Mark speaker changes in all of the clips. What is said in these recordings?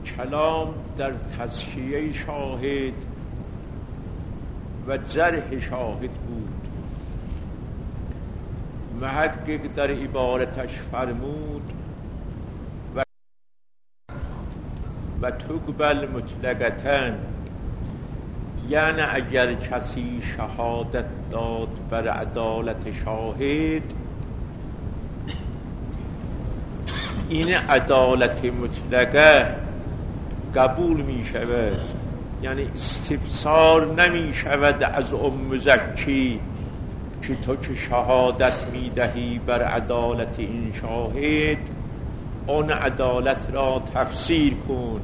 Speaker 1: کلام در تزکیه شاهد و جرح شاهد بود. محقق در عبارتش فرمود و تقبل مطلقتاً، یعنی اگر کسی شهادت داد بر عدالت شاهد، این عدالت مطلقه قبول می شود، یعنی استفسار نمی شود از مزکی که تو که شهادت می دهی بر عدالت این شاهد، اون عدالت را تفسیر کن.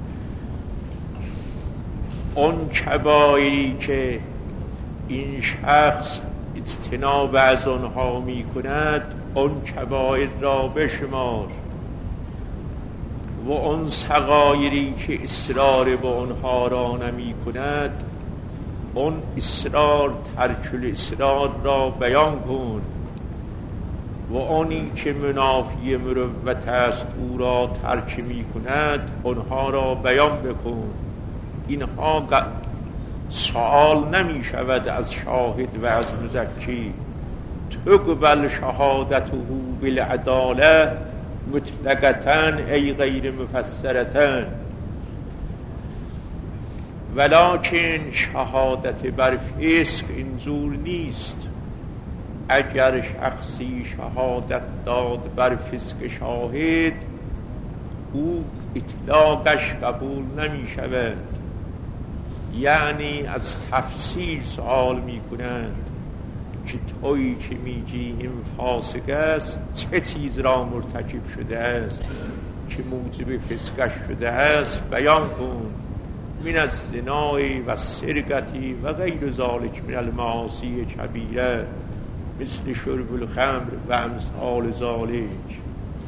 Speaker 1: اون کبایری که این شخص اجتناب از آنها می کند، اون کبایر را بشمار، و اون صغایری که اصرار به آنها را نمی کند، اون اصرار ترک الاصرار را بیان کن، و آنی که منافی مروت است او را ترک می کند، آنها را بیان بکن. اینها سوال نمی شود از شاهد و از مزکی. تقبل شهادته بالعداله مطلقتاً ای غیر مفسرتاً، ولکن شهادت بر فسق اینجور نیست. اگر شخصی شهادت داد بر فسق شاهد، او اطلاقش قبول نمی شود، یعنی از تفسیر سوال می کنند که تویی که میگی این فاسق است، چه چیز را مرتکب شده است که موجب فسقش شده است، بیان کن. من از زنای و سرقتی و غیر ذالک من المعاصی کبیره مثل شرب الخمر و امثال ذالک.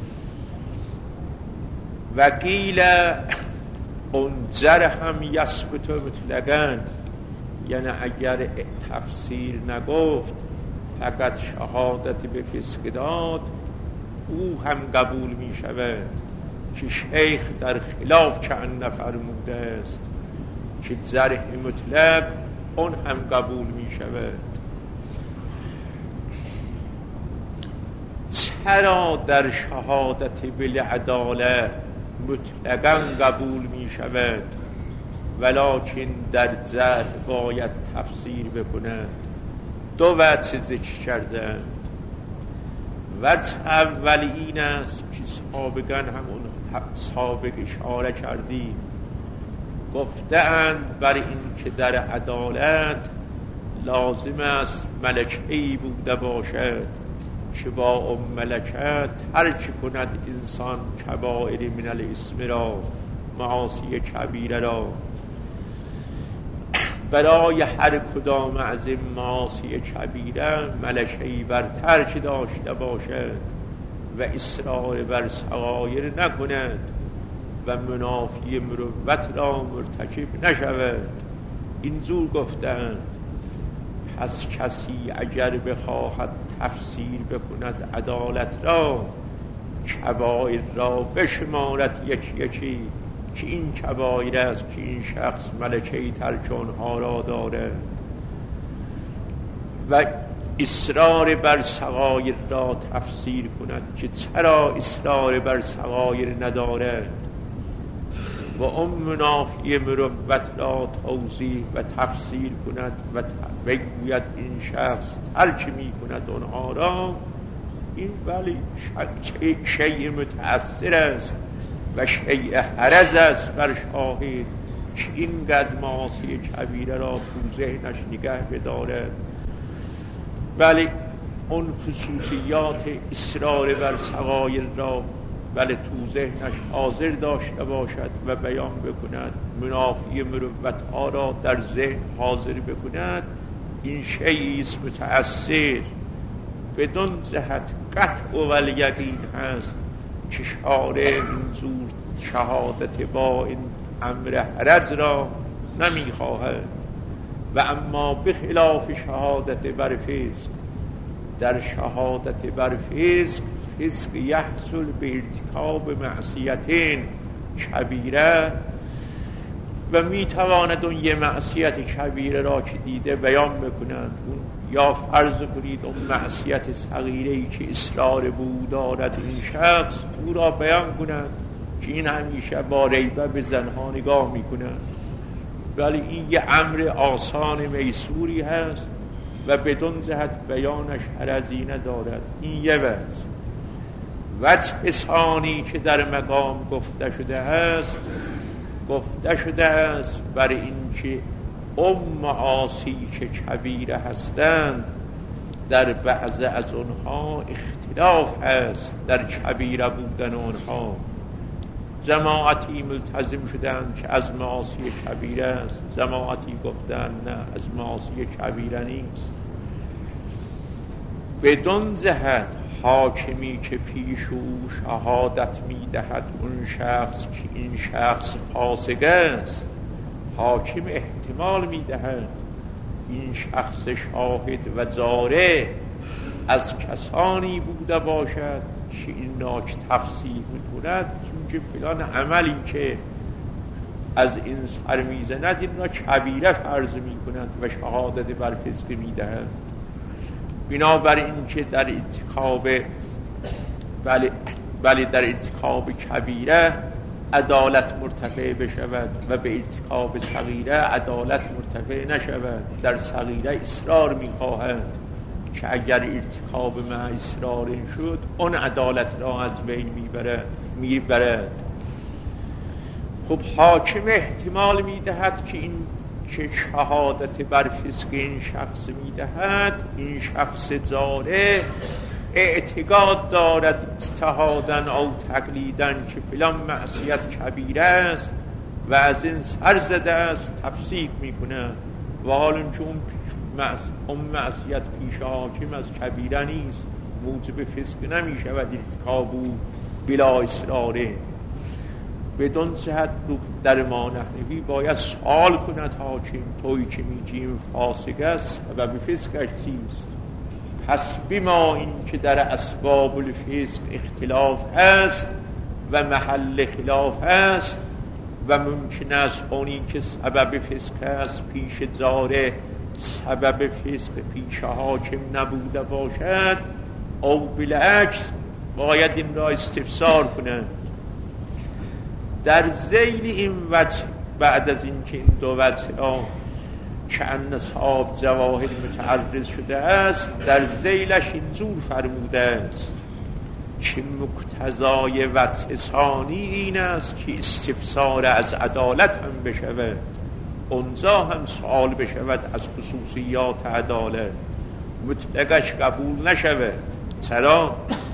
Speaker 1: و قیل اون جرح هم یثبت مطلقاً، یعنی اگر تفسیر نگفت فقط شهادت به فسق داد، او هم قبول می شود که شیخ در خلاف کأن فرموده است که جرح مطلق اون هم قبول می شود. چرا در شهادت بالعداله مطلقاً قبول می شود ولکن در جرح باید تفسیر بکنند؟ دو وجه ذکر کردند. وجه اول این است که سابقاً همون سابق اشاره کردیم، گفتند بر این که در عدالت لازم است ملکه‌ای بوده باشد که با اون ملکه ترک کند انسان کبائر من الاسم را، معاصی کبیره را. برای هر کدام از این معاصی کبیره ملکه‌ای بر ترک داشته باشد و اصرار بر صغایر نکند و منافی مروت را مرتکب نشود. اینجور گفتند. پس کسی اگر بخواهد تفسیر بکند عدالت را، کبایر را بشمارد یکی یکی که این کبایر است که این شخص ملکه‌ای ترک آنها را دارد، و اصرار بر صغایر را تفسیر کند که چرا اصرار بر صغایر ندارد، و اون منافی مروت را توضیح و تفسیر کند و بگوید این شخص ترک می کند آنها را. این ولی شیء متأثر است و شیء حرج است بر شاهد که اینقدر معاصی کبیره را تو ذهنش نگه بدارد، ولی اون خصوصیات اصرار بر صغایر را ولی تو ذهنش حاضر داشته باشد و بیان بکند، منافی مروت ها را در ذهن حاضر بکند. این شیئی است متأثر بدون جهت قطع و الیقین هست که شارع اینجور شهادت با این امر حرج را نمیخواهد. و اما بخلاف شهادت بر فسق، در شهادت بر فسق یحصل به ارتکاب معصیتین کبیره و میتواند اون یه معصیت کبیره را که دیده بیان بکنند. اون یا فرض کنید اون معصیت صغیره‌ای که اصرار بود دارد این شخص، او را بیان کنند که این همیشه با ریبه به زنها نگاه میکنند، ولی این یه امر آسان میسوری هست و بدون جهت بیانش حرجی ندارد. این یه وجه ثانی که در مقام گفته شده است برای اینکه معاصی که کبیره هستند در بعض از اونها اختلاف هست در کبیره بودن اونها. جماعتی ملتزم شدند که از معاصی کبیره است، جماعتی گفتند نه از معاصی کبیره نیست. بدون جهت حاکمی که پیش او شهادت میدهد اون شخص که این شخص فاسق است، حاکم احتمال میدهد این شخص شاهد و جاره از کسانی بوده باشد که این ناچ تفسیر میکند، چون که فلان عملی که از این سر میزند این را کبیره فرض میکنند و شهادت بر فسق میدهند. بنابراین که در ارتکاب بله در ارتکاب کبیره عدالت مرتفع بشود و به ارتکاب صغیره عدالت مرتفع نشود. در صغیره اصرار میخواهند که اگر ارتکاب ما اصرار شد اون عدالت را از بین میبرد. خب حاکم احتمال میدهد که این که شهادت بر فسق این شخص میدهد، این شخص جاره اعتقاد دارد اجتهادن او تقلیدن که فلان معصیت کبیره است و از این سر زده است، تفسیر میکنه و حالا که اون معصیت پیش حاکم از کبیره نیست، موجب فسق نمیشه و ارتکاب او بلا اصراره. بدون جهت در ما نحنوی باید سوال کند حاکم، تویی که میگیم فاسق است و به فسقش چیست؟ پس بما این که در اسباب الفسق اختلاف هست و محل خلاف هست و ممکن است اونی که سبب فسق است پیش جاره سبب فسق پیش حاکم نبوده باشد، او بالعکس باید این را استفسار کنند. در ذیل این وجه بعد از این که این دو وجه را که انصاب جواهر متعرض شده است، در ذیلش اینجور فرموده است که مقتضای وجه ثانی این است که استفسار از عدالت هم بشود، اونجا هم سوال بشود از خصوصیات عدالت، مطلقش قبول نشود. چرا؟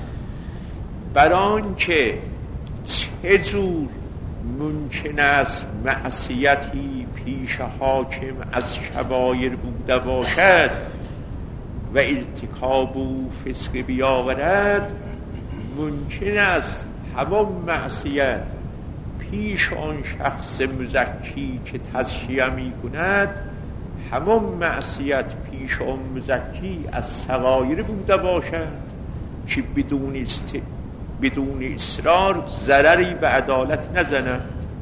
Speaker 1: بران که چه جور ممکن است معصیتی پیش حاکم از کبایر بوده باشد و ارتکاب او فسق بیاورد، ممکن است همون معصیت پیش آن شخص مزکی که تزکیه می کند، همون معصیت پیش آن مزکی از صغایر بوده باشد که بدون اصرار ضرری به عدالت نزند.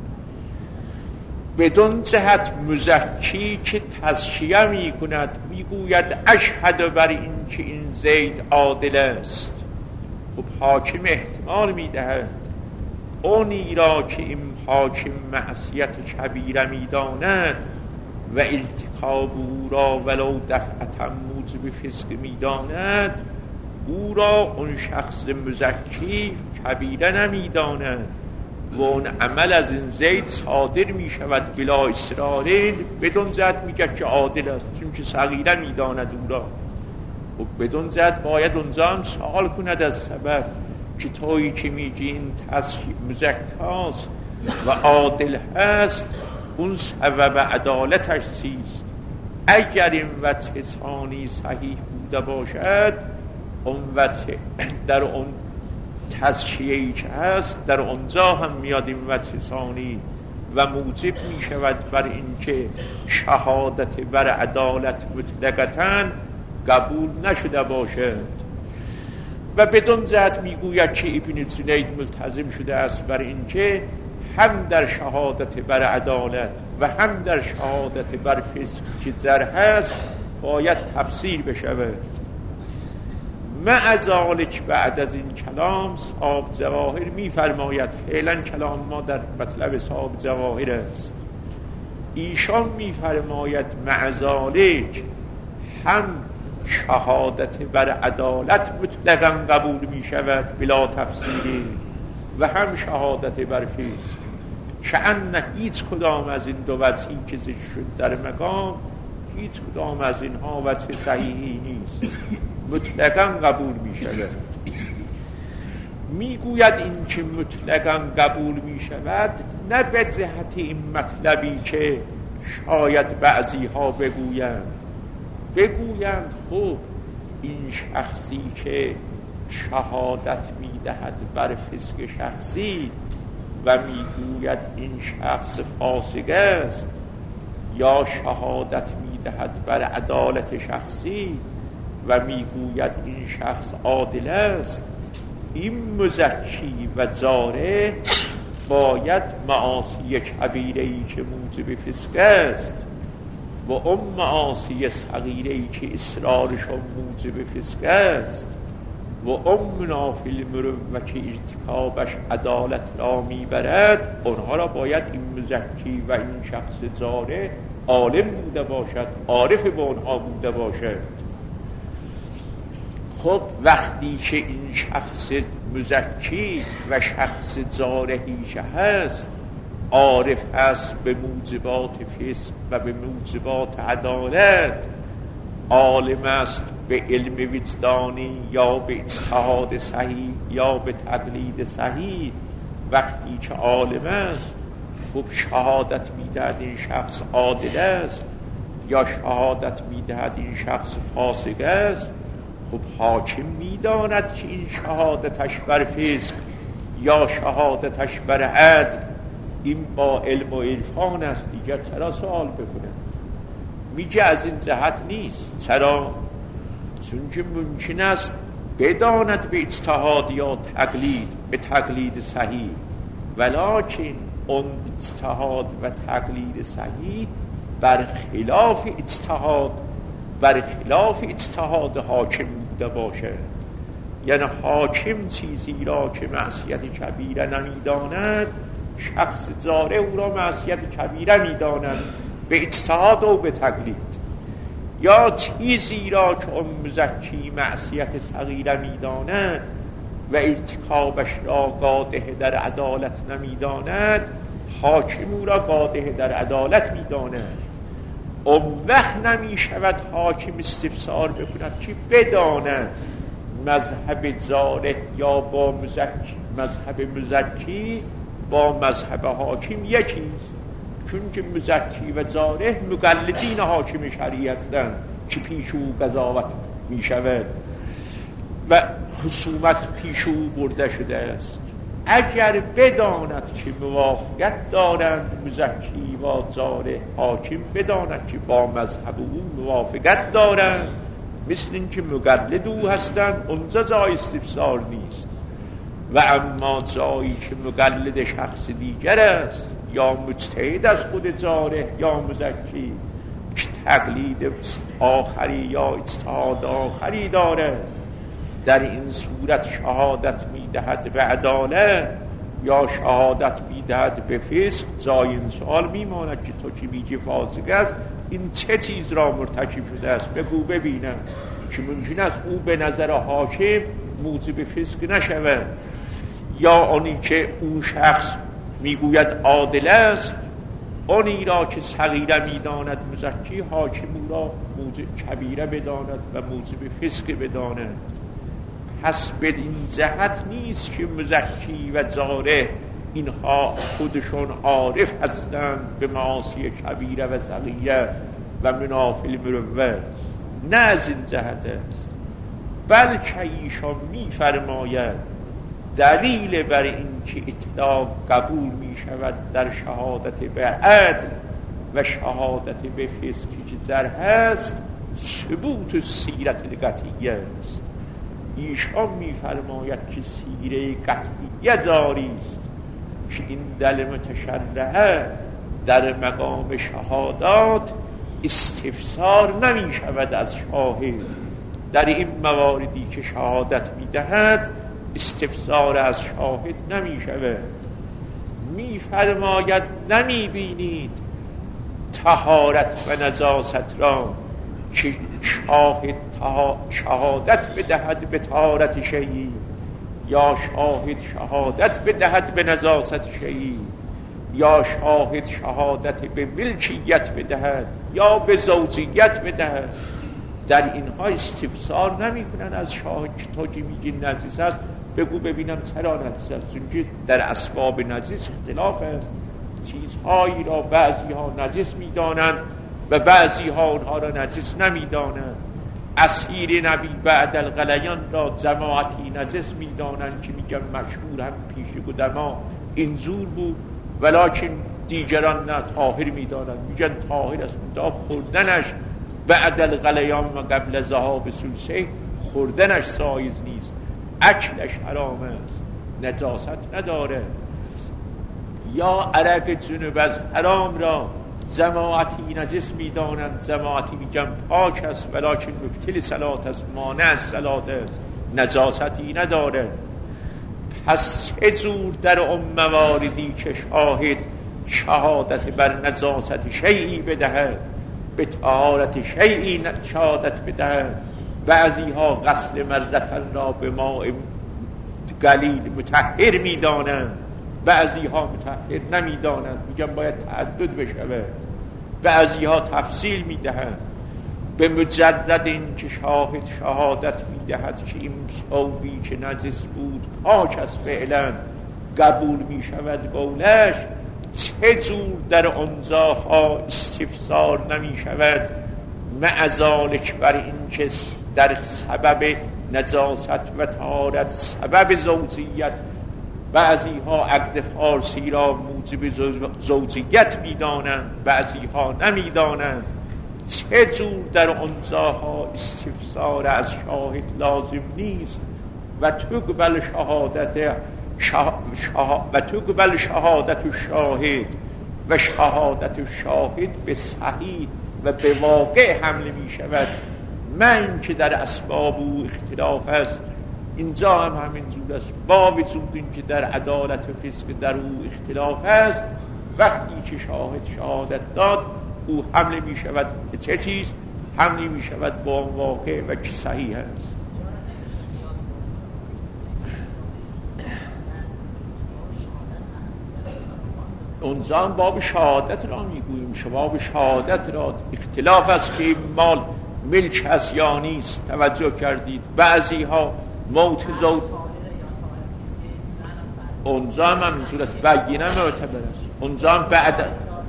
Speaker 1: بدون جهت مزکی که تزکیه می کند میگوید اشهد بر این که این زید عادل است، خب حاکم احتمال میدهد اونی را که این حاکم معصیت کبیره میداند و ارتکاب او را ولو دفعتا موجب فسق میداند، او را اون شخص مزکی کبیره نمیداند و اون عمل از این زید صادر می شود بلا اصرارین، بدون جهت میگه که عادل است چون که صغیره میداند او را. و بدون جهت باید اونجا هم سوال کند از سبب که تویی که میگی این مزکاست و عادل هست، اون سبب عدالتش چیست؟ اگر این وجه ثانی صحیح بوده باشد، اون وجه در اون تزکیه‌ای که هست در اونجا هم میاد این وجه ثانی و موجب می شود بر این که شهادت بر عدالت مطلقاً قبول نشده باشد. و بدون جهت میگوید که ابن جنید ملتزم شده است بر این که هم در شهادت بر عدالت و هم در شهادت بر فسق که زر هست باید تفسیر بشود. مع ذلک بعد از این کلام صاحب ظواهر میفرماید، فعلا کلام ما در مطلب صاحب ظواهر است، ایشان میفرماید مع ذلک هم شهادت بر عدالت مطلقاً قبول می شود بلا تفسیری و هم شهادت بر فسق، شأن هیچ کدام از این دو وجهی که ذکر شد در مقام، هیچ کدام از اینها وجه صحیحی نیست، مطلقاً قبول می شود. میگوید این که مطلقاً قبول می شود نه به جهت این مطلبی که شاید بعضی ها بگویند خب این شخصی که شهادت میدهد بر فسق شخصی و میگوید این شخص فاسق است، یا شهادت میدهد بر عدالت شخصی و میگوید این شخص عادل است، این مزکی و جاره باید معاصی کبیره‌ای که موجب فسق است و اون معاصی صغیره‌ای که اصرارشون موجب فسق است و اون منافی المروءه که ارتکابش عدالت را میبرد، اونها را باید این مزکی و این شخص جاره عالم بوده باشد، عارف به اونها بوده باشد. خب وقتی که این شخص مزکی و شخص جاره هیچ هست، عارف هست به موجبات فسق و به موجبات عدالت، عالم است به علم وجدانی یا به اجتهاد صحیح یا به تقلید صحیح، وقتی که عالم است خب شهادت میدهد این شخص عادل است یا شهادت میدهد این شخص فاسق است، خب حاکم میداند که این شهادتش بر فسق یا شهادتش بر عدل این با علم و عرفان است، دیگر چرا سوال بکنه؟ میگه از این جهت نیست. چرا؟ چون که ممکن است بداند به اجتهاد یا تقلید، به تقلید صحیح، ولکن اون اجتهاد و تقلید صحیح برخلاف اجتهاد حاکم بوده باشد. یعنی حاکم چیزی را که معصیت کبیره نمیداند، شخص جاره او را معصیت کبیره میداند به اجتهاد و به تقلید، یا چیزی را که اون مزکی معصیت صغیره میداند و ارتکابش را قادح در عدالت نمیداند، حاکم او را قادح در عدالت میداند. اون وقت نمی شود حاکم استفسار بکند که بداند مذهب جاره یا با مذهب مزکی با مذهب حاکم یکیست، چون که مزکی و جاره مقلدین حاکم شرعی هستند که پیش او قضاوت می شود و خصومت پیش او برده شده است. اگر بداند که موافقت دارند مزکی و جاره، حاکم بداند که با مذهب او موافقت دارند، مثل این که مقلد او هستند، اونجا جای استفسار نیست. و اما جایی که مقلد شخص دیگر است یا مجتهد از خود جاره یا مزکی که تقلید آخری یا اجتهاد آخری داره، در این صورت شهادت میدهد به عدالت یا شهادت میدهد به فسق، جای این سوال میماند که تو که میگی فاسق است، این چه چیز را مرتکب شده است؟ بگو ببینم که ممکن است او به نظر حاکم موجب فسق نشود، یا آنی که اون شخص میگوید عادل است، آنی را که صغیره میداند مزکی، حاکم او را موجب کبیره بداند و موجب فسق بداند. پس بدین جهت نیست که مزکی و جاره اینها خودشون عارف هستند به معاصی کبیره و صغیره و منافی المروءه، نه از این جهت است، بلکه ایشان میفرماید دلیل بر این که اطلاق قبول می شود در شهادت به عدل و شهادت به فسقی که در هست ثبوت سیرت القطعیه است. ایشان می فرماید که سیره قطعیه جاری است که این دل متشرعه در مقام شهادات استفسار نمی شود از شاهد. در این مواردی که شهادت می دهد استفسار از شاهد نمی شود. می فرماید نمی بینید طهارت و نجاست را که شاهد شهادت بدهد به طهارت شیئی یا شاهد شهادت بدهد به نجاست شیئی یا شاهد شهادت به ملکیت بدهد یا به زوجیت بدهد. در اینها استفسار نمی کنن از شاهد که تو که میگی نجس است بگو ببینم چرا نجس است. چون در اسباب نجس اختلاف است. چیزهایی را بعضی ها نجس میدانند و بعضی ها اونها را نجس نمیدانند. اسیر نبی بعد الغلیان را جماعتی نجس میدانند که میگن مشهور هم پیش قدما اینجور بود ولکن دیگران نه طاهر میدانند. میگن طاهر است تا خوردنش بعد الغلیان و قبل ذهاب سلسه خوردنش سایز نیست، اکلش حرام است، نجاست نداره. یا عرق جنوب از حرام را جماعتی نجس میدانند، جماعتی میگن پاک است ولکن مبطل صلات است، مانع از صلات است، نجاستی نداره. پس چه جور در اون مواردی که شاهد شهادت بر نجاست شیئی بدهد به طهارت شیئی شهادت بدهد. بعضی ها غسل مرتن را به ماء قلیل مطهر میدانند، بعضی ها مطهر نمیدانند، میگن باید تعدد بشود. بعضی ها تفصیل میدهند. به مجرد این که شاهد شهادت میدهد که این ثوبی که نجس بود پاک است فعلا قبول میشود قولش، چه جور در آنجاها استفسار نمی شود. معذالک بر این که در سبب نجاست و طهارت سبب زوجیت بعضی ها عقد فارسی را موجب زوجیت میدانند، بعضی ها نمیدانند. چه جور در آنجاها استفسار از شاهد لازم نیست و تقبل شهادت الشاهد و شهادت الشاهد به صحیح و به واقع حمل می شود. من که در اسباب او اختلاف است اینجا هم همین جور است. با وجود این که در عدالت و فسق در او اختلاف است، وقتی که شاهد شهادت داد او حمل می شود به چه چیز؟ حمل می شود با واقع و که صحیح است. اونجا هم باب شهادت را میگوییم. باب شهادت را اختلاف است که مال ملک است یا نیست. توجه کردید بعضی ها موت زود اونجا هم اینجور است، بینه معتبر است. اونجا هم بعد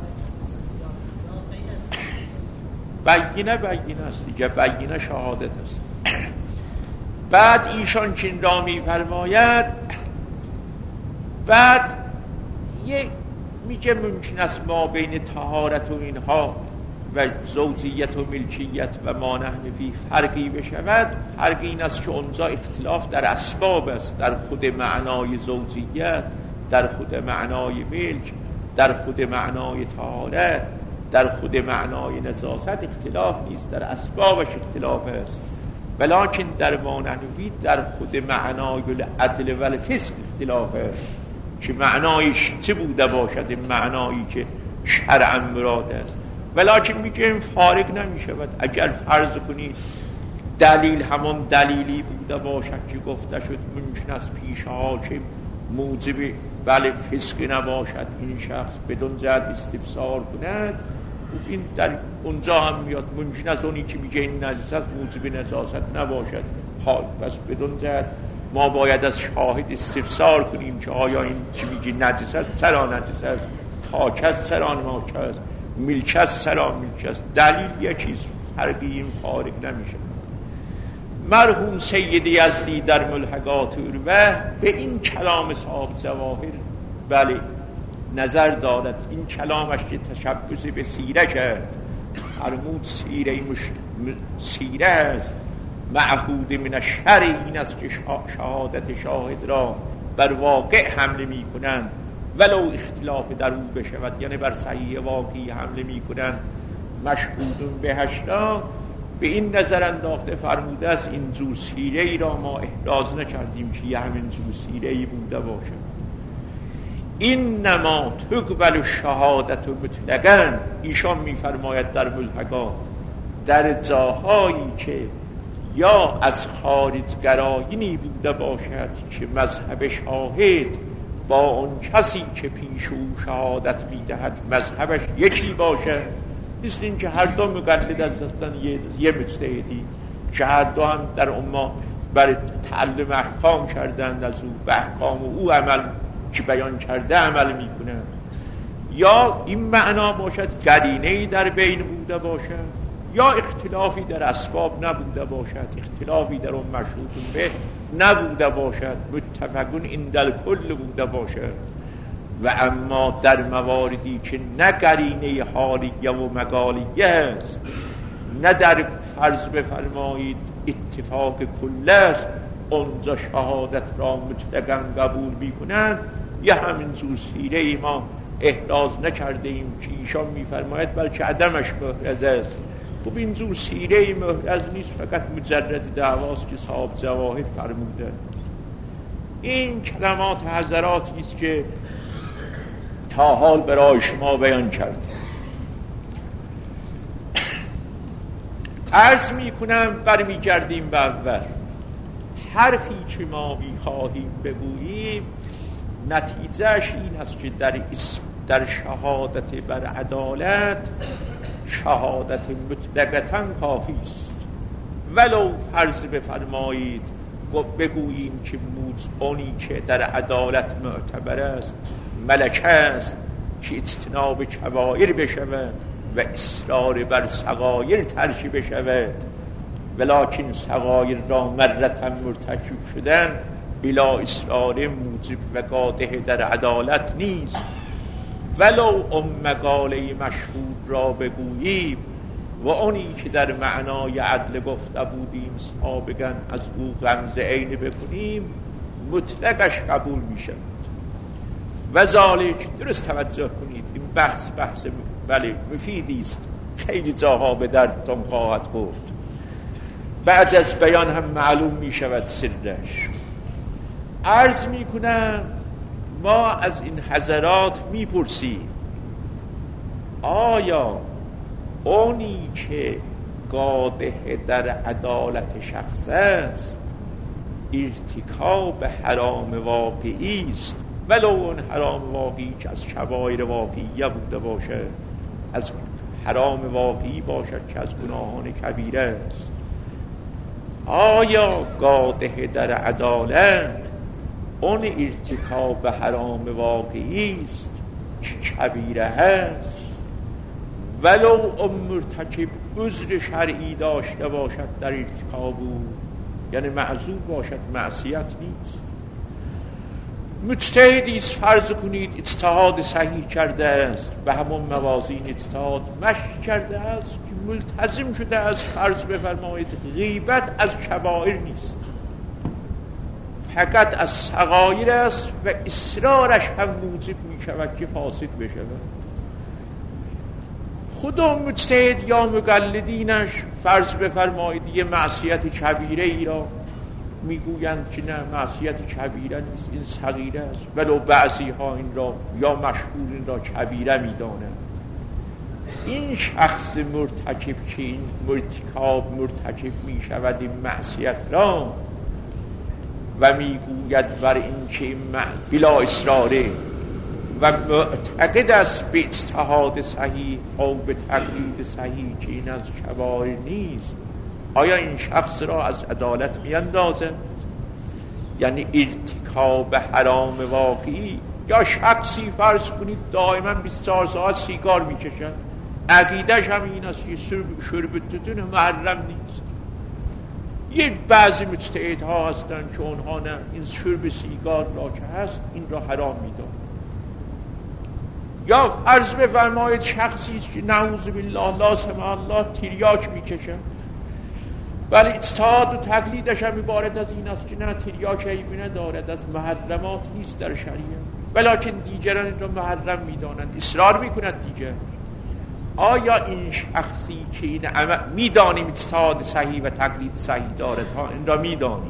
Speaker 1: بینه است دیگه، بینه شهادت است. بعد ایشان چین را میفرماید، بعد میگه ممکن است ما بین طهارت و اینها و زوجیت و ملکیت و ما نحن فی فرقی بشود. فرق این است که اونجا اختلاف در اسباب است، در خود معنای زوجیت، در خود معنای ملک، در خود معنای طهارت، در خود معنای نجاست اختلاف نیست، در اسبابش اختلاف است. ولکن در ما نحن در خود معنای العدل و الفسق اختلاف است که معنایش چه بوده باشد، این معنایی که شرعا مراد است. ولکن میگیم فارق نمی شود. اگر فرض کنید دلیل همان دلیلی بوده باشد که گفته شد ممکن است پیش حاکم موجب فسق نباشد، این شخص بدون جهت استفسار کند، این در اونجا هم میاد ممکن است اونی که میگه این نجس است موجب نجاست نباشد. پس بدون جهت ما باید از شاهد استفسار کنیم که آیا این چی میگه نجس است چرا نجس است، پاک است چرا ناپاک است، ملک است چرا ملک است. دلیل یکیست، فرقی این فارق نمیشه. مرحوم سید یزدی در ملحقات عروه به این کلام صاحب جواهر بله نظر دارد. این کلامش که تشبث به سیره کرد، فرمود سیره است، معهود من الشرع این است که شهادت شاهد را بر واقع حمله می کنند ولو اختلاف در او بشود، یعنی بر صحیح واقعی حمله میکنن مشهودون بهش را، به این نظر انداخته فرموده است این زوسیره ای را ما احراز نکردیم که یه همین زوسیره ای بوده باشه. این نما تقبل شهادت و مطلقاً، ایشان میفرماید در ملحقات در جاهایی که یا از خارج گرایینی بوده باشد که مذهب شاهد با اون کسی که پیش او شهادت میدهد مذهبش یکی باشه، مثل این که هر دو مقلد از هستن یه مجتهدی که هر دو هم در امه برای تعلم احکام کردند، از او به احکام او عمل که بیان کرده عمل میکنند، یا این معنا باشد قرینه‌ای در بین بوده باشد، یا اختلافی در اسباب نبوده باشد، اختلافی در اون مشهودون به نبوده باشد، متفقون این در کل بوده باشد. و اما در مواردی که نه قرینه حالیه و مقالیه است، نه در فرض بفرمایید اتفاق کل است، اونجا شهادت را مطلقاً قبول میکنند. یه همین زوسیره ای ما احراز نکرده ایم که ایشان میفرماید بلکه عدمش محرز است. خب این زوسیره ای محرز نیست، فقط مجرد دعواست که صاحب جواهر فرموده. این کلمات حضراتی است که تا حال برای شما بیان کرد. عرض میکنم برمیگردیم به اول. حرفی که ما میخواهیم بگوییم نتیجهش این است که در شهادت بر عدالت شهادت مطلقاً کافی است. ولو فرض بفرمایید بگوییم که اونی که در عدالت معتبر است ملکه است که اجتناب کبائر بشود و اصرار بر صغایر ترک بشود، ولکن صغایر را مرتاً مرتکب شدن بلا اصرار موجب و قادح در عدالت نیست. ولو مقاله مشهود را بگوییم و اونی که در معنای عدل گفته بودیم سابقاً از او غمز عین بکنیم مطلقش قبول می شود. و ذالک، درست توجه کنید، این بحث بله مفیدی است، خیلی جاها به دردتان خواهد خورد. بعد از بیان هم معلوم می شود سرش. عرض می کنم ما از این حضرات می پرسیم آیا اونی که قادح در عدالت شخص است ارتکاب حرام واقعی است، ولو اون حرام واقعی که از کبایر واقعیه بوده باشه، از حرام واقعی باشد که از گناهان کبیره است، آیا قادح در عدالت اون ارتکاب حرام واقعی است که کبیره است، ولو اون مرتکب عذر شرعی داشته باشد در ارتکاب او، یعنی معذور باشد، معصیت نیست. مجتهدی فرض کنید اجتهاد صحیح کرده است، به همون موازین اجتهاد مشق کرده است که ملتزم شده است، فرض بفرمایید غیبت از کبائر نیست، فقط از صغایر است و اصرارش هم موجب می شود که فاسد بشود. خود مجتهد یا مقلدینش فرض بفرمایید یه معصیت کبیره ای را میگویند که نه معصیت کبیره نیست، این صغیره است، ولو بعضی ها این را یا مشهور این را کبیره میدانند. این شخص مرتکب که این مرتکب می شود این معصیت را و میگوید بر این که بلا اصراره و معتقد است به اجتهاد صحیح او به تقلید صحیح که این از کبائر نیست، آیا این شخص را از عدالت میاندازد؟ یعنی ارتکاب حرام واقعی. یا شخصی فرض کنید دائما 24 ساعت سیگار میکشد، عقیدش هم این است که شرب توتون محرم نیست. یه بعضی مجتهدها هستند که اونها نه، این شرب سیگار را که هست این را حرام میدانند. یا فرض بفرمایید شخصی که نعوذ بالله لا سمح الله تریاک میکشد، ولی اجتهاد و تقلیدش هم عبارت از این است که نه تریاک عیبی ندارد، از محرمات نیست در شریعت. ولکن دیگران این را محرم میدانند، اصرار میکنند دیگر. آیا این شخصی که این عمل میدانیم اجتهاد صحیح و تقلید صحیح دارد ها، این را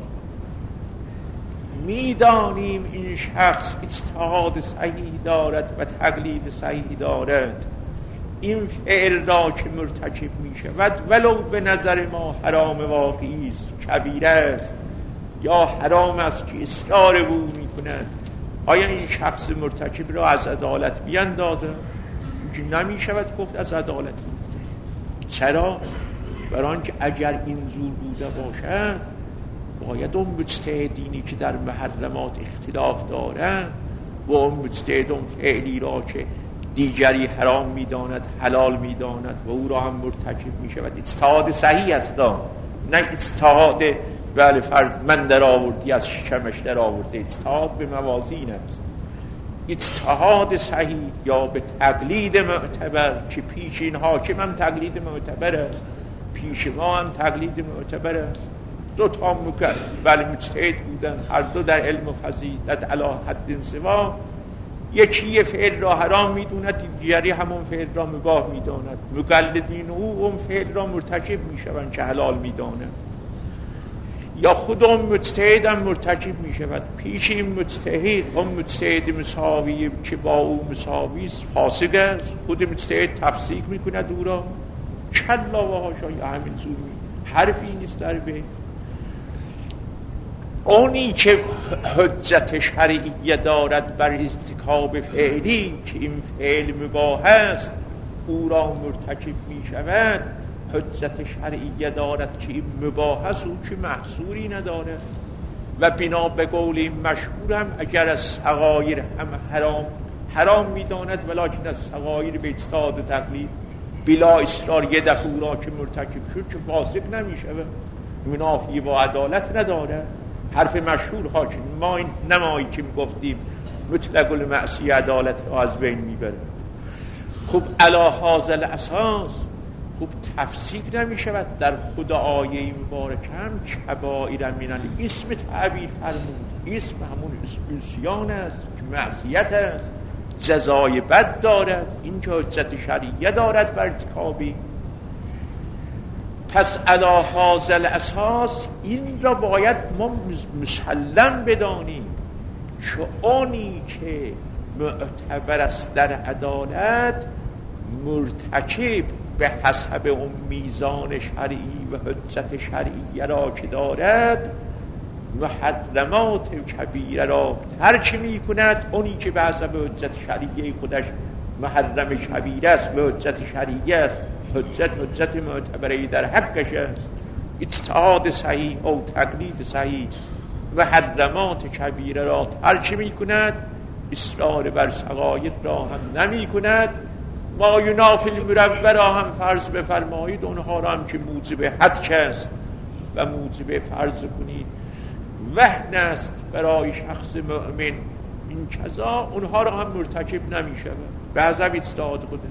Speaker 1: میدانیم این شخص اجتهاد صحیح دارد و تقلید صحیح دارد، این فعل را که مرتکب می شود ولو به نظر ما حرام واقعی است، کبیره است یا حرام است که اصرار او می کند، آیا این شخص مرتکب را از عدالت بیندازه؟ نمی شود گفت از عدالت. چرا؟ برای آنکه اگر این زور بوده باشد باید اون مجتهدینی که در محرمات اختلاف دارند و اون مجتهد اون فعلی را که دیگری حرام میداند حلال میداند و او را هم مرتکب می شود، اجتهاد صحیح است، نه اجتهاد بله فرد من در آوردی از شکمش در آورده، اجتهاد به موازین است. اجتهاد صحیح یا به تقلید معتبر که پیش این حاکم هم تقلید معتبر است، پیش ما هم تقلید معتبر است. دو تا بله مجتهد بودن، هر دو در علم و فضیلت علی حد سوا، یکی یه فعل را حرام میدوند، دیگری همون فعل را مباح میداند، مقلدین او اون فعل را مرتکب میشوند که حلال میداند، یا خود اون مجتهد هم مرتکب میشود. پیش این مجتهد، اون مجتهد مساوی که با او مساوی است فاسق است، خود مجتهد تفسیق میکند او را، کلا و حاشا، یا همین زور حرفی نیست در بین. اونی که حجت شرعیه دارد بر ارتکاب فعلی که این فعل مباح است او را مرتکب می شود، حجت شرعیه دارد که این مباح است، او که محصوری ندارد. و بنا به قول این مشهور هم اگر از صغایر هم حرام می داند ولکن از صغایر به اجتهاد و تقلید بلا اصرار یه دفعه او را که مرتکب شد که فاسق نمی شود، منافی با عدالت ندارد. حرف مشهور حاکم ما این نمایی که میگفتیم مطلق المعصیه عدالت را از بین میبره. خب علی هذا الاساس خب تفسیق نمی شود در خود آیه مبارکه هم کبائر من الاسم تعبیر فرمود. اسم همون اسیان است که معصیت است، جزای بد دارد، این که حجت شرعیه دارد بر ارتکابی. پس علی هذا الاساس این را باید ما مسلم بدانیم که آنی که معتبر است در عدالت مرتکب به حسب اون میزان شرعی و حجت شرعی را که دارد محرمات کبیره را ترک می کند. اونی که به حسب حجت شرعی خودش محرم کبیره است و حجت شرعی است، حجت معتبری در حقش است، اجتهاد صحیح او تقلید صحیح محرمات کبیره را ترک می کند، اصرار بر صغایر را هم نمی کند. ما ینافی المروه را هم فرض بفرمایید، اونها را هم که موجب حد است و موجب فرض کنید وهن است برای شخص مؤمن، این کذا اونها را هم مرتکب نمی شود به حسب اجتهاد خوده.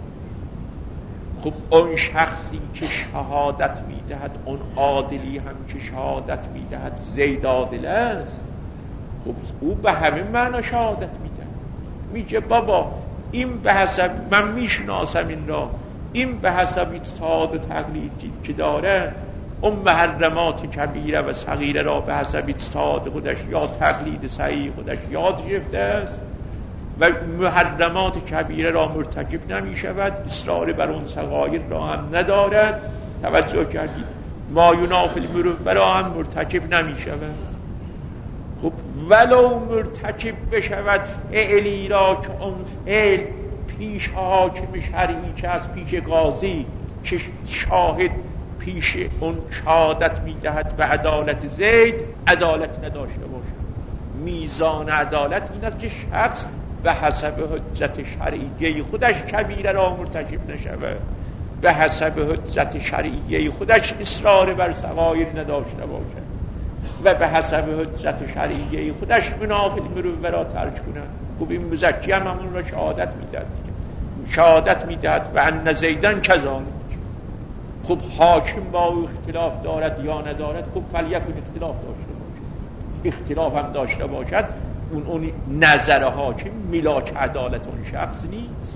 Speaker 1: خب اون شخصی که شهادت میدهد، اون عادلی هم که شهادت میدهد زید عادل است، خب او به همین معنا شهادت میده، میگه بابا این به حسب من میشناسم این را، این به حسب اجتهاد و تقلید که داره اون محرمات کبیره و صغیره را به حسب اجتهاد خودش یا تقلید صحیح خودش یاد گرفته است و محرمات کبیره را مرتکب نمی شود، اصرار بر اون صغایر را هم ندارد. توجه کردید؟ ما ینافی المروه را هم مرتکب نمی شود. خب ولو مرتکب بشود فعلی را که اون فعل پیش حاکم شرعی که از پیش قاضی که شاهد پیش اون شهادت میدهد به عدالت زید عدالت نداشته باشد. میزان عدالت این است که شخص به حسب حجت شرعیه خودش کبیره را مرتکب نشود، به حسب حجت شرعیه خودش اصرار بر صغایر نداشته باشد و به حسب حجت شرعیه خودش منافی المروه را ترک کند. خب این مزکی هم همون را شهادت میدهد، شهادت میدهد و ان زیدن کذالک. خب حاکم با او اختلاف دارد یا ندارد، خب فلیکن اختلاف داشته باشد، اختلاف هم داشته باشد اون نظر حاکم ملاک عدالت اون شخص نیست.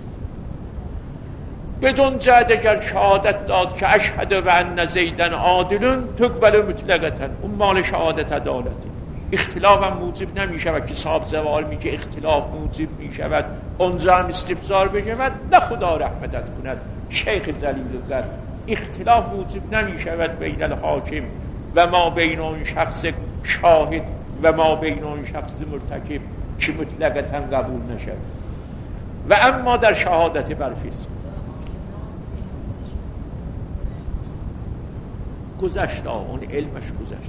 Speaker 1: بدون جهت اگر شهادت داد که اشهد و ان زیدن عادل تقبل مطلقاً، اون مال شهادت عدالتی. اختلاف هم موجب نمی شود که صاحب زوال میگه اختلاف موجب می شود اونجا هم استفسار بشود، نه خدا رحمتت کند شیخ جلیل القدر، اختلاف موجب نمی شود بین الحاکم و ما بین اون شخص شاهد و ما بین اون شخص مرتکب که مطلقاً قبول نشد. و اما در شهادت بر فسق گذشت، اون علمش گذشت،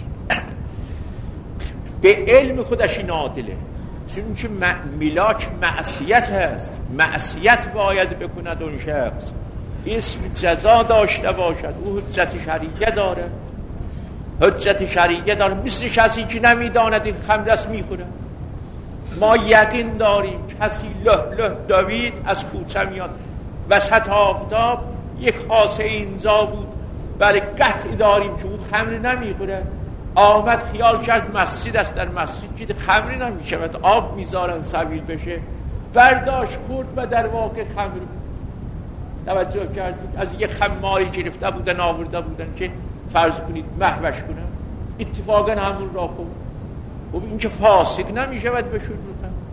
Speaker 1: به علم خودش این عادله، چون که ملاک معصیت هست، معصیت باید بکند اون شخص، اسم جزا داشته باشد، او حجت شرعیه داره، حجت شرعیه داره، مثل کسی که نمیداند این خمر است میخوره. ما یقین داریم کسی له له دوید از کوچه میاد وسط آفتاب، یک کاسه اینجا بود، برای قطع داریم که اون خمر نمیخوره، آمد خیال کرد مسجد است، در مسجد که خمر نمیشود، آب میذارن سبیل بشه، برداشت خورد و در واقع خمر بود. توجه کردید؟ از یک خماری گرفته بودن آورده بودن که فرض کنید محوش کنن، اتفاقا همون را خورد. و این که فاسق نمیشود به شروع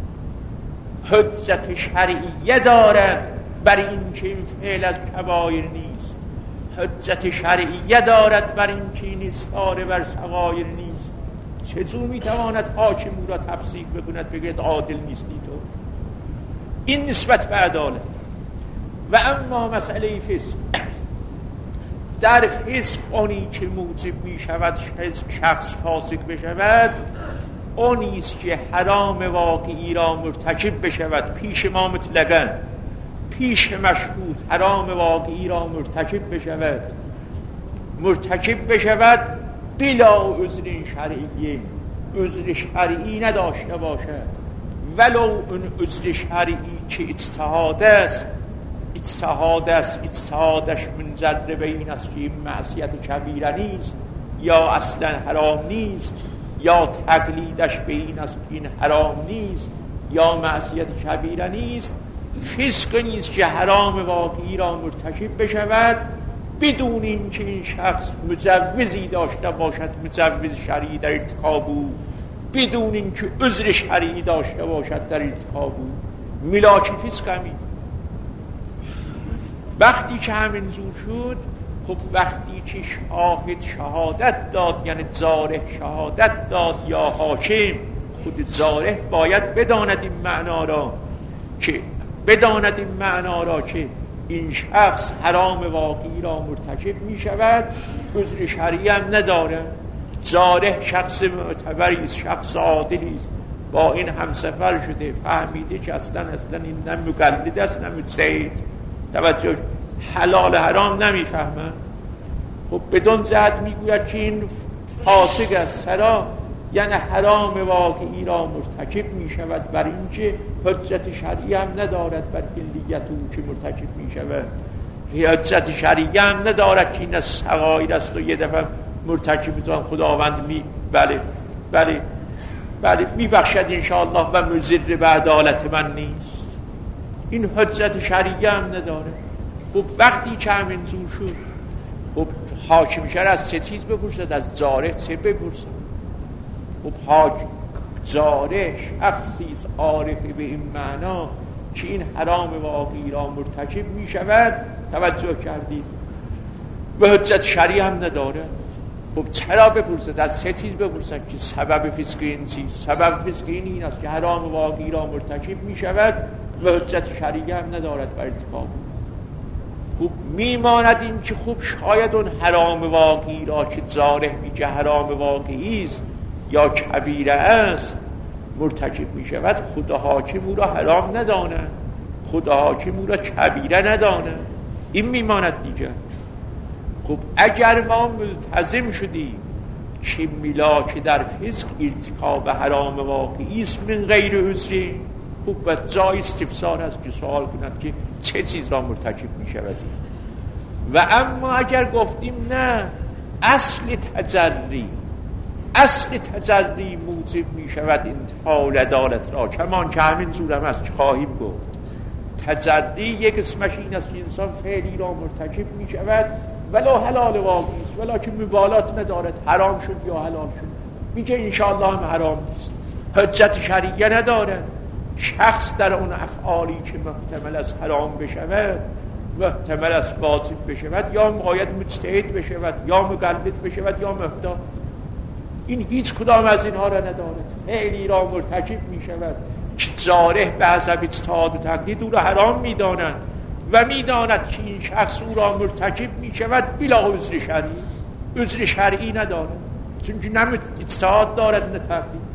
Speaker 1: حجت شرعیه دارد برای این که این فعل از کبایر نیست، حجت شرعیه دارد برای این که این اصرار بر صغایر نیست. چطور میتواند حاکم او را تفسیق بکند بگید عادل نیستی تو؟ این نسبت به عدالت. و اما مسئله فسق، در فسق اونی که موجب می شود شخص فاسق بشود اونیست که حرام واقعی را مرتکب بشود، پیش ما مطلقاً، پیش مشهور حرام واقعی را مرتکب بشود بلا عذر شرعی، عذر شرعی نداشته باشد، ولو اون عذر شرعی که اجتهادش منجر به این است که این معصیت کبیره نیست یا اصلا حرام نیست، یا تقلیدش به این است که این حرام نیست یا معصیت کبیره نیست، فسق نیست که حرام واقعی را مرتکب بشود بدون این که این شخص مجوزی داشته باشد، مجوز شرعی در ارتکاب او، بدون این که عذر شرعی داشته باشد در ارتکاب او. ملاک فسق همین. وقتی که همین زور شد، خب وقتی که شاهد شهادت داد، یعنی جارح شهادت داد یا حاکم، خود جارح باید بداند این معنا را که این شخص حرام واقعی را مرتکب می شود، عذر شرعی هم نداره. جارح شخص معتبری است، شخص عادلی است، با این همسفر شده، فهمیده که اصلا این نه مقلد است نه مجتهد، توجه حلال حرام نمیفهمن. خب بدون جهت میگوید که این فاسق است، چرا؟ یعنی حرام واقعی را مرتکب می شود بر اینکه حجت شرعی هم ندارد بر کلیت او که مرتکب می شود، حجت شرعی هم ندارد که این صغایر است و یه دفعه مرتکب میتونم خداوند بله میبخشد انشاءالله و مضر به عدالت من نیست، این حجت شرعی هم نداره. خب وقتی که همین زور شد، خب حاکم شرع از چه چیز بپرسد؟ از جارح چه بپرسد؟ خب جارح شخصی عارف به این معنا که این حرام واقعی را مرتکب می شود، توجه کردید، و حجت شرعی هم نداره. خب چرا بپرسد؟ از سه چیز بپرسد که سبب فسق این چیز، سبب فسق این است که حرام واقعی را مرتکب می شود و حجت شرعی هم ندارد بر ارتکاب. خب میماند این که خوب شاید اون حرام واقعی را که جارح میگه حرام واقعی است یا کبیره است مرتکب می شود، خدا حاکم او را حرام ندانه، خدا حاکم او را کبیره ندانه، این میماند دیگه. خب اگر ما ملتزم شدیم که ملاک در فسق ارتکاب حرام واقعی است من غیر عذری، خب و جای استفسار است که سوال کند که چه چیز را مرتکب می شود. و اما اگر گفتیم نه، اصل تجری اصل تجری موجب می شود انتفاع عدالت را، کمان که همین زورم است که خواهیم گفت. تجری یک اسمش این است که انسان فعلی را مرتکب می شود ولو حلال واقعی است، ولکن مبالات ندارد حرام شد یا حلال شد، میگه انشاءالله هم حرام نیست، حجت شرعیه ندارد. شخص در اون افعالی که محتمل از حرام بشود، محتمل از واجب بشود، یا باید مجتهد بشود یا مقلد بشود یا محتاط، این هیچ کدام از اینها را ندارد. فعلی را مرتکب می شود که جارح به حسب اجتهاد و تقلید او را حرام می داند و می داند که این شخص او را مرتکب می شود بلا عذر شرعی، عذر شرعی ندارد، چون که نه اجتهاد دارد نه تقلید.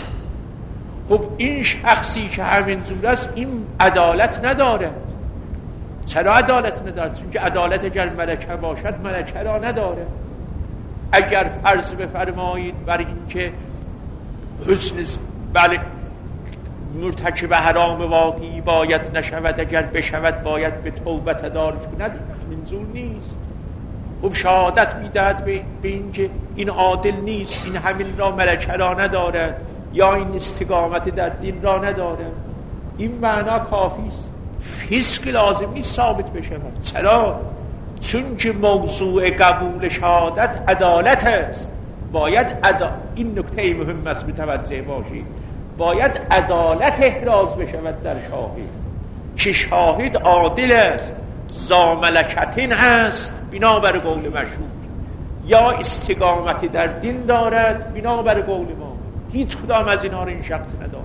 Speaker 1: خب این شخصی که همین جور است این عدالت ندارد. چرا عدالت ندارد؟ چون که عدالت اگر ملکه باشد ملکه را ندارد. اگر فرض بفرمایید بر این که حسن بله مرتکب حرام واقعی باید نشود، اگر بشود باید به توبه تدارک کند، همین جور نیست. خب شهادت میدهد به این که این عادل نیست، این همین را ملکه را ندارد یا این استقامت در دین را ندارد، این معنا کافی است. فسق لازم نیست ثابت بشود. چرا؟ چون که موضوع قبول شهادت عدالت است. باید این نکته مهم است متوجه باشید، باید عدالت احراز بشود در شاهد، که شاهد عادل است، ذا ملکتین هست بنابر قول مشهور، یا استقامت در دین دارد بنابر قول ما. هیچ کدام از اینها رو این شخص ندارد.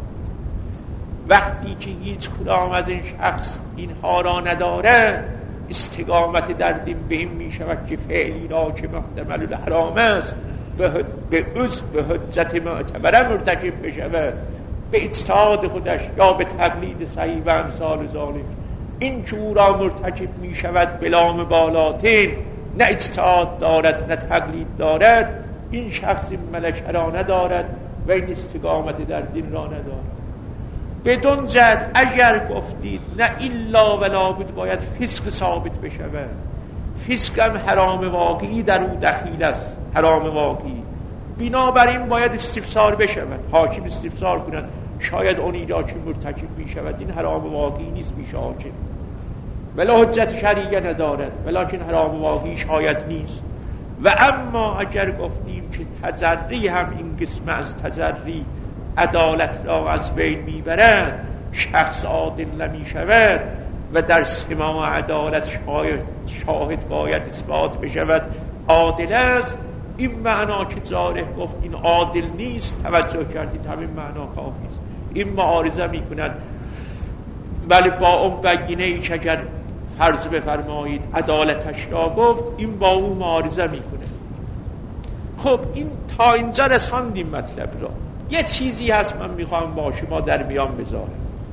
Speaker 1: وقتی که هیچ کدام از این شخص اینها را ندارد، استقامت در دین به این می شود که فعلی را که محتمل الحرام است به حجت معتبره مرتکب بشود، به اجتهاد خودش یا به تقلید صحیح و امثال ذالک. این که او را مرتکب می شود بلا مبالاتین، نه اجتهاد دارد نه تقلید دارد، این شخص ملکه را ندارد و این استقامت در دین را ندارد. بدون جد اگر گفتید نه الا ولا بود باید فسق ثابت بشود، فسق هم حرام واقعی در او دخیل است، حرام واقعی، بنابراین باید استفسار بشود، حاکم استفسار کند شاید اونی را که مرتکب می شود این حرام واقعی نیست، میشه حاکم ولی حجت شرعیه ندارد، ولیکن حرام واقعی شاید نیست. و اما اگر گفتیم که تجری هم این قسم از تجری عدالت را از بین میبرد، شخص عادل نمی شود و در سماع عدالت شاهد باید اثبات بشود عادل است، این معنا که جارح گفت این عادل نیست توجه کردید، همین معنا کافی است. این معارضه میکند ولی با اون بینه ای که اگر فرض بفرمایید عدالتش را گفت، این با اون معارضه میکنه. خب این تا اینجا رساندیم مطلب را. یه چیزی هست من میخوام با شما در میان بذارم.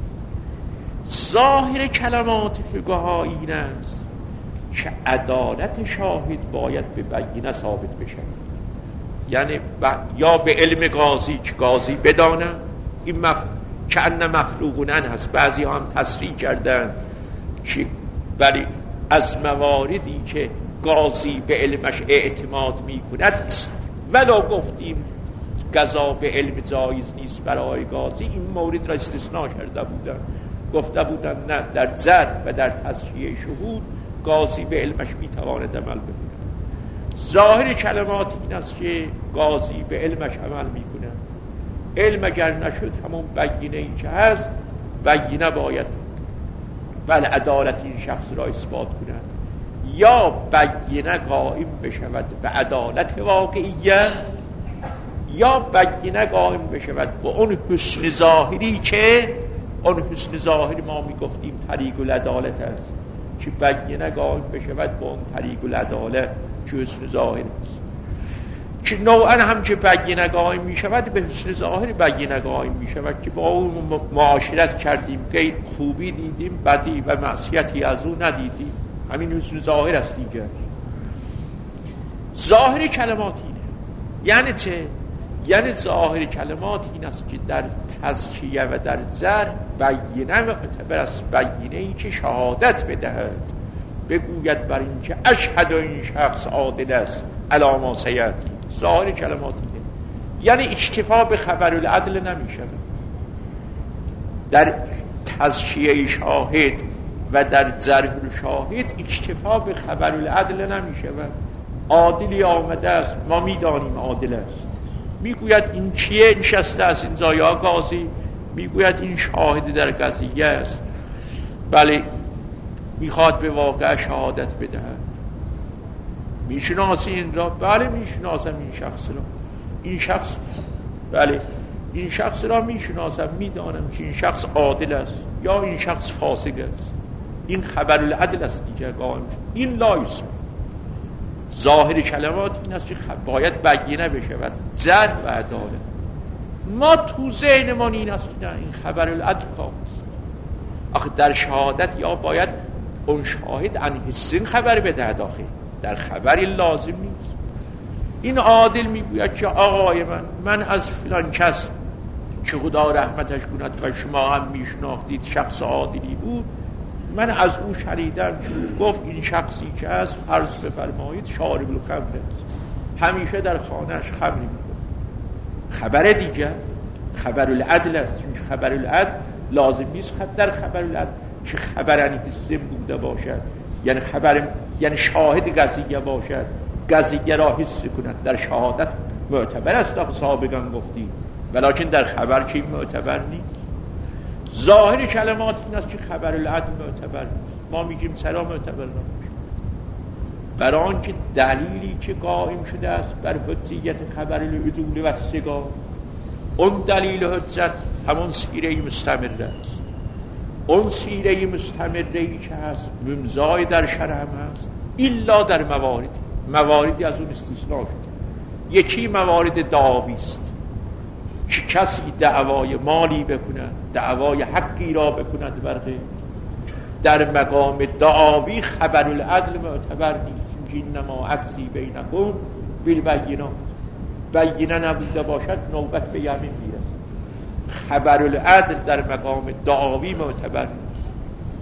Speaker 1: ظاهر کلمات فقها این است که عدالت شاهد باید به بینه ثابت بشه، یعنی یا به علم قاضی که قاضی بدانه، این که ان مفروغونن هست، بعضی هم تصریح کردن که ولی از مواردی که قاضی به علمش اعتماد میکند ولو گفتیم قضا به علم جایز نیست برای قاضی، این مورد را استثناء کرده بودن، گفته بودن نه در زر و در تصریح شهود قاضی به علمش میتواند عمل بکنه. ظاهر کلمات این است که قاضی به علمش عمل میکنه، علم اگر نشد همون بینه ای که هست، بینه باید ولی عدالت این شخص را اثبات کنند، یا بینه قائم بشود به عدالت واقعیه، یا بینه قائم بشود به اون حسن ظاهری که اون حسن ظاهری ما میگفتیم طریق العدالت است، که بینه قائم بشود به اون طریق العدالت که حسن ظاهری است، که نوعا هم که بینه قائم میشود به حسن ظاهری بینه قائم میشود که با اون معاشرت کردیم، غیر خوبی دیدیم، بدی و معصیتی از اون ندیدیم، همین حسن ظاهر است دیگر. ظاهر کلمات اینه یعنی چه؟ یعنی ظاهر کلمات این است که در تزکیه و در زر بینه معتبر است، بینه این که شهادت بدهد، بگوید بر این که اشهد این شخص عادل است علی ما سیأتی. ظاهر کلمات اینه. یعنی اکتفا به خبرالعدل نمی شود. در تزکیه شاهد و در جرح شاهد اکتفا به خبرالعدل نمی شود. عادلی آمده است، ما میدانیم عادل است، میگوید این کیه نشسته است اینجا، یا قاضی میگوید این شاهد در قضیه است، بله میخواد به واقع شهادت بدهد. میشناسی این را؟ بله میشناسم این شخص را. این شخص، بله این شخص را میشناسم، میدانم که این شخص عادل است یا این شخص فاسق است. این خبرالعدل است دیگه قائم شد. این لایس ظاهر کلمات این است که باید بیانه بشود جرح و عدالت. ما تو ذهنمان این است که نه، این خبرالعدل کام است. آخه در شهادت یا باید اون شاهد عن حسین خبر بدهد، آخه در خبری لازم نیست. این عادل میگوید که آقای من از فلان کس که خدا رحمتش کند و شما هم میشناختید شخص عادلی بود، من از او شنیدم که گفت این شخصی که از فرض بفرمایید شارب الخمر است، همیشه در خانهش خمر می‌خورد. خبر دیگه خبرالعدل است، چون خبرالعدل لازم نیست در خبرالعدل که خبرانی حسین بوده باشد، یعنی خبر، یعنی شاهد قضیه باشد، قضیه را حس کند. در شهادت معتبر است تا سابقا گفتی، ولیکن در خبر که معتبر نیست. ظاهر کلمات این است که خبرالعدل معتبر نیست. ما میگیم چرا معتبر نباشه؟ برای آنکه دلیلی که قائم شده است بر حجیت خبرالعدول و سگا، اون دلیل حجت همون سیره مستمره است. اون سیره مستمره‌ای که هست ممضای در شرع هم هست، الا در مواردی از اون استثناء شده. یکی موارد دعاوی است که کسی دعوای مالی بکند، دعوای حقی را بکند برقه، در مقام دعاوی خبرالعدل معتبر نیست، چون انما عکسی بینکم بالبینات، بینه نبوده باشد نوبت به یمین میرسد. خبرالعدل در مقام دعاوی معتبر نیست.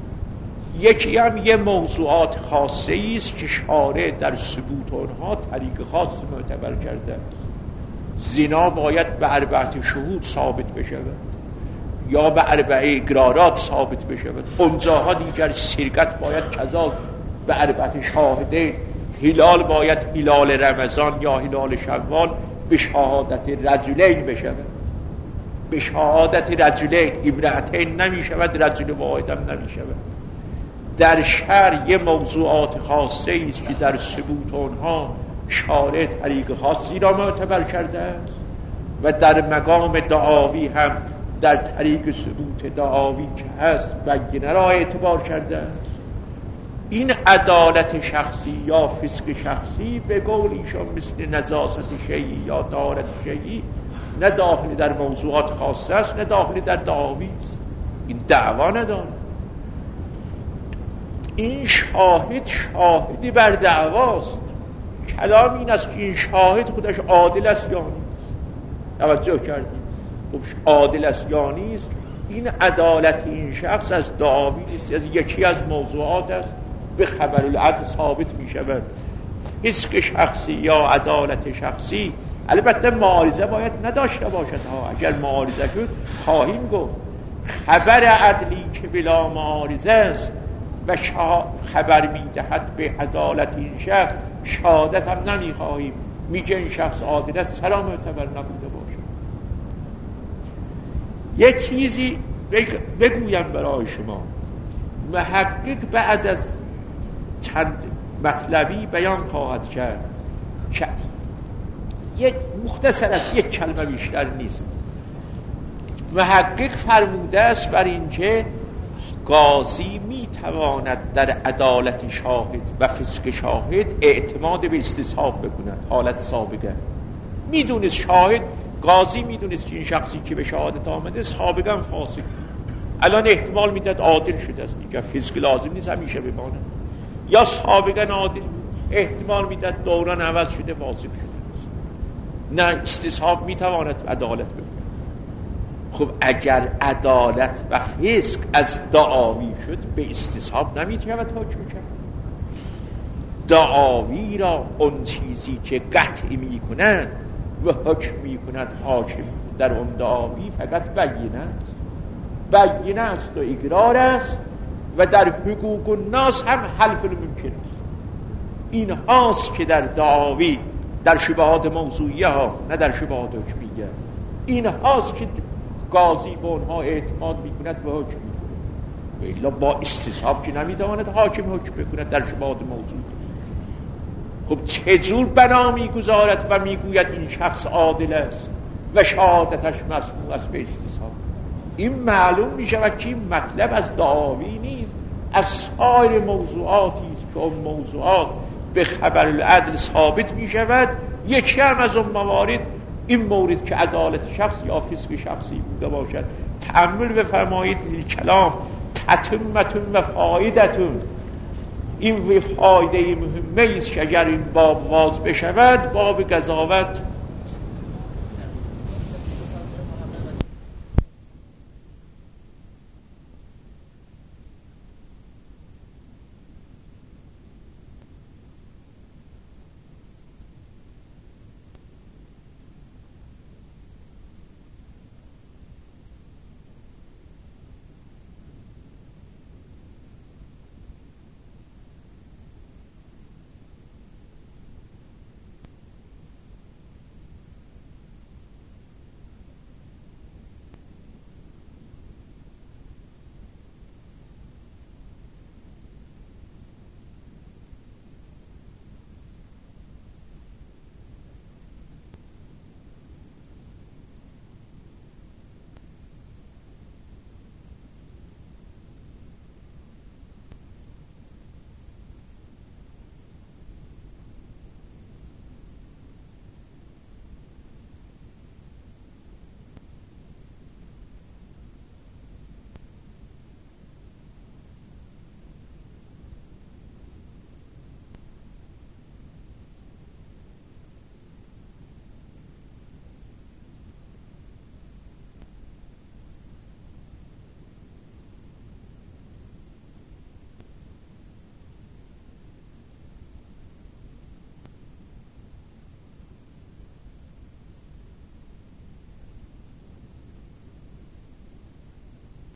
Speaker 1: یکی هم یه موضوعات خاصه است که شارع در ثبوت آنها طریق خاص معتبر کرده است. زنا باید به 4 شهود ثابت بشود یا به 4 اقرارات ثابت بشود. اونجاها دیگر سرقت باید کذا به 4 شاهدین. هلال باید هلال رمضان یا هلال شوال به شهادت رجلین بشود. به شهادت رجلین، امرأتین نمی شود، رجل واحد هم نمی شود. در شرع یه موضوعات خاصه است که در ثبوت آنها شارع طریق خاصی را معتبر کرده است و در مقام دعاوی هم در طریق ثبوت دعاوی که هست بینه را اعتبار کرده است. این عدالت شخصی یا فسق شخصی به قول ایشان مثل نجاست شیعی یا طهارت شیعی نه داخل در موضوعات خاصه است نه داخل در دعاوی است. این دعوا نداره. این شاهدی بر دعواست. کلام این است که این شاهد خودش عادل است یا نیست. توجه کردیم؟ خب عادل است یا نیست، این عدالت این شخص از دعاوی نیست، از یکی از موضوعات است به خبرالعدل ثابت می شود. فسق شخصی یا عدالت شخصی البته معارضه باید نداشته باشد ها. اگر معارضه شد خواهیم گفت. خبر عدلی که بلا معارضه است و خبر می دهد به عدالت این شخص، شهادت هم نمی خواهیم. میگه این شخص عادل است، چرا معتبر نبوده باشه؟ یه چیزی بگویم برای شما. محقق بعد از چند مطلبی بیان خواهد کرد که یک مختصر است، یک کلمه بیشتر نیست. محقق فرموده است بر اینکه قاضی میتواند در عدالت شاهد و فسق شاهد اعتماد به استصحاب بکند. حالت سابقه میدونست شاهد، قاضی میدونست که این شخصی که به شهادت آمده سابقا فاسق، الان احتمال میداد عادل شده است دیگه، فسق لازم نیست همیشه بمانه، یا سابقا عادل، احتمال میداد دوران عوض شده فاسق شده است. نه، استصحاب میتواند عدالت بکند. خب اگر عدالت و فسق از دعاوی شد به استصحاب نمیتواند حکم کرد. دعاوی را اون چیزی که قطع میکنند و حکم می کند حاکم در آن دعاوی فقط بیینه است و اقرار است و در حقوق الناس هم حلف ممکن است. این هاست که در دعاوی، در شبهات موضوعیه ها نه در شبهات حکمیه، این هاست که قاضی به اونها اعتماد می کند و حکم می کند. الا با استصحاب که نمیتواند حاکم حکم بکند در شبهات موضوعی. خب چجور بنا میگذارد و میگوید این شخص عادل است و شهادتش مسموع است به استصحاب؟ این معلوم میشود که این مطلب از دعاوی نیست، از سایر موضوعاتی است که اون موضوعات به خبر العدل ثابت میشود. یکی هم از اون موارد این مورد که عدالت شخص یا فسق شخصی بوده باشد. تأمل بفرمایید این کلام تتمتون و فایدتون، این فایده مهمه است که اگر این باب باز بشود، باب قضاوت